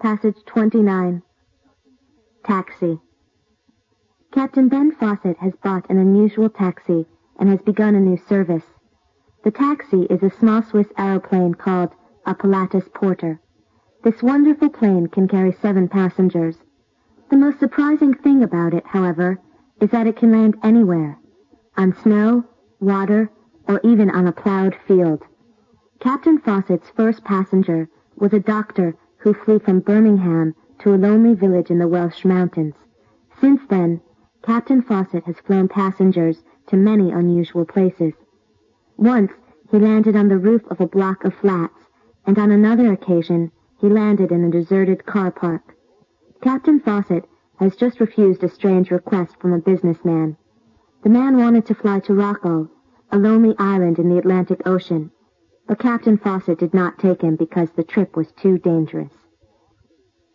Passage 29. Taxi. Captain Ben Fawcett has bought an unusual taxi and has begun a new service. The taxi is a small Swiss aeroplane called a Pilatus Porter. This wonderful plane can carry 7 passengers. The most surprising thing about it, however, is that it can land anywhere, on snow, water, or even on a plowed field. Captain Fawcett's first passenger was a doctor who flew from Birmingham to a lonely village in the Welsh mountains. Since then, Captain Fawcett has flown passengers to many unusual places. Once, he landed on the roof of a block of flats, and on another occasion, he landed in a deserted car park. Captain Fawcett has just refused a strange request from a businessman. The man wanted to fly to Rockall, a lonely island in the Atlantic Ocean, but Captain Fawcett did not take him because the trip was too dangerous.